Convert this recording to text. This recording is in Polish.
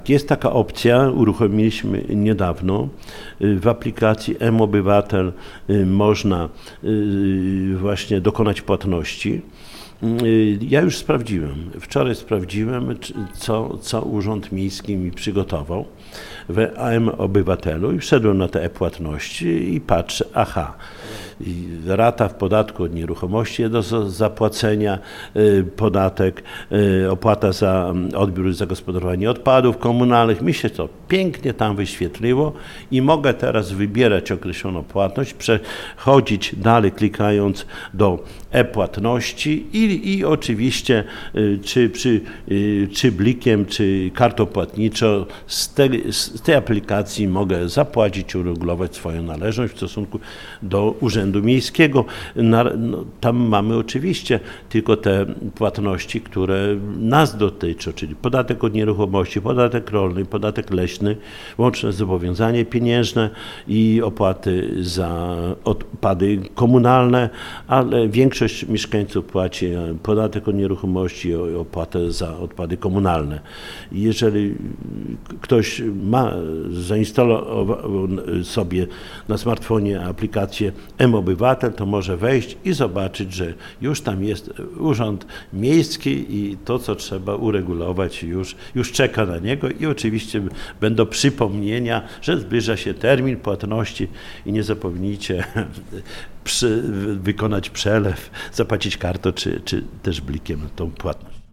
Jest taka opcja, uruchomiliśmy niedawno. W aplikacji mObywatel można właśnie dokonać płatności. Ja już sprawdziłem, wczoraj sprawdziłem, co Urząd Miejski mi przygotował w mObywatelu i wszedłem na te e-płatności i patrzę, aha, rata w podatku od nieruchomości do zapłacenia, podatek, opłata za odbiór i zagospodarowanie odpadów komunalnych. Mi się to pięknie tam wyświetliło i mogę teraz wybierać określoną płatność, przechodzić dalej klikając do e-płatności i oczywiście czy blikiem, czy kartą płatniczą z tej aplikacji mogę zapłacić, uregulować swoją należność w stosunku do Urzędu Miejskiego. Tam mamy oczywiście tylko te płatności, które nas dotyczą, czyli podatek od nieruchomości, podatek rolny, podatek leśny, łączne zobowiązanie pieniężne i opłaty za odpady komunalne, ale większość mieszkańców płaci podatek od nieruchomości i opłatę za odpady komunalne. Jeżeli ktoś ma zainstalował sobie na smartfonie aplikację mObywatel, to może wejść i zobaczyć, że już tam jest Urząd Miejski i to, co trzeba uregulować, już czeka na niego i oczywiście będą przypomnienia, że zbliża się termin płatności i nie zapomnijcie wykonać przelew, zapłacić kartą czy też blikiem tą płatność.